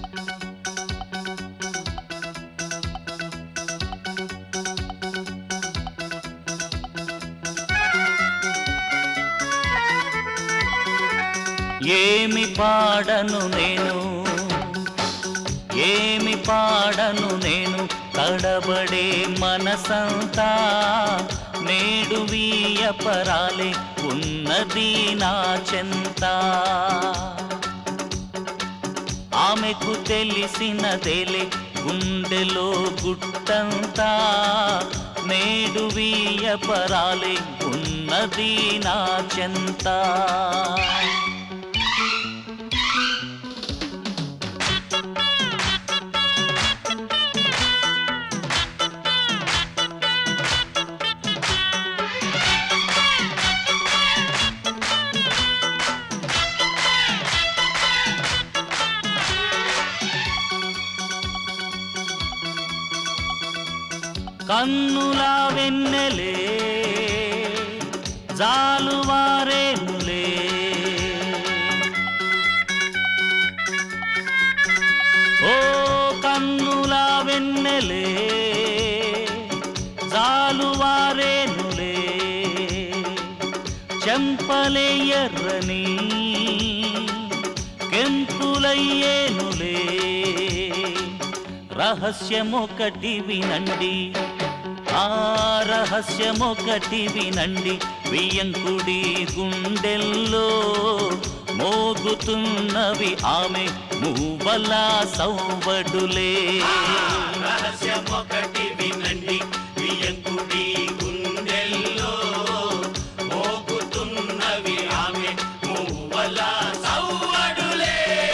ఏమి పాడను నేను, ఏమి పాడను నేను, తడబడే మనసంతా నేడు వీయపరాలే ఉన్నది నా చెంత. ఆమెకు తెలిసినదేలే గుండెలో గుట్టంతా నేడు వీయపరాలే ఉన్నది నా చెంత. కన్నుల వెన్నెలే జాలువారేనులే, ఓ కన్నుల వెన్నెలే జాలువారేనులే, చెంపలే ఎర్రని కెంపులయ్యేనులే. రహస్యమొకటి వినండి, ఆ రహస్యమొకటి వినండి, వియంకుడి గుండెల్లో మోగుతున్నవి ఆమె మూవల సౌవడులే. రహస్యమొకటి వినండి, వియంకుడి గుండెల్లో మోగుతున్నవి ఆమె మూవల సౌవడులే.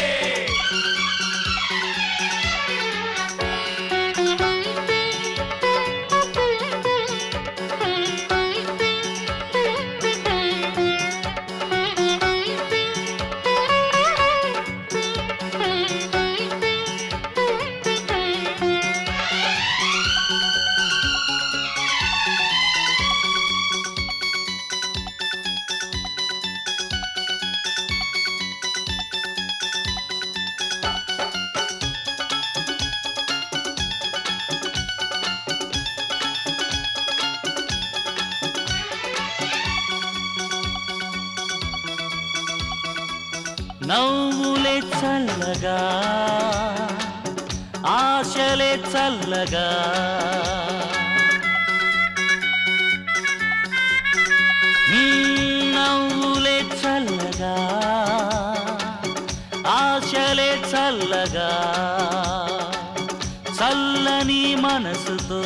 నవ్వులే చల్లగా, ఆశలే చల్లగా, నవ్వులే చల్లగా, ఆశలే చల్లగా, చల్లని మనసుతో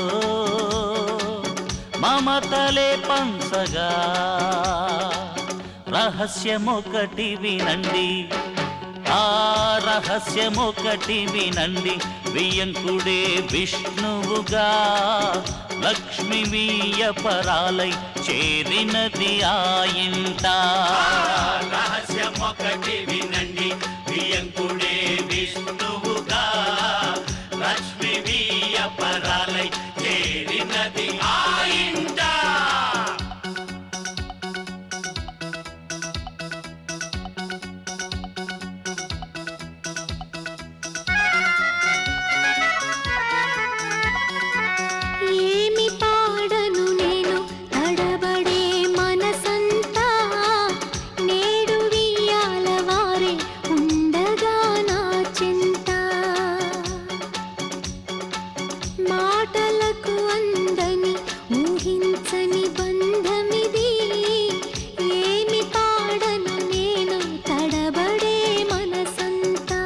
మమతలే పంచగా. రహస్యమొకటి వినండి, ఆ రహస్యమొకటి వినండి, వియంకుడే విష్ణువుగా లక్ష్మి వీయపరాలై చేరినది ఆ ఇంట. రహస్యమొకటి వినండి, వియంకుడే విష్ణువుగా లక్ష్మి వీయపరాలై చేరినది ఆ ఇంట. ఏమి పాడను నేను, తడబడే మనసంతా నేడు వియ్యాల వారే ఉండగా నా చెంత. మాటలకు అందని ఊహించని బంధమిది, ఏమి పాడను నేను, తడబడే మనసంతా.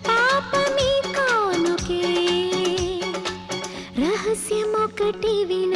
రహస్యమొకటి విన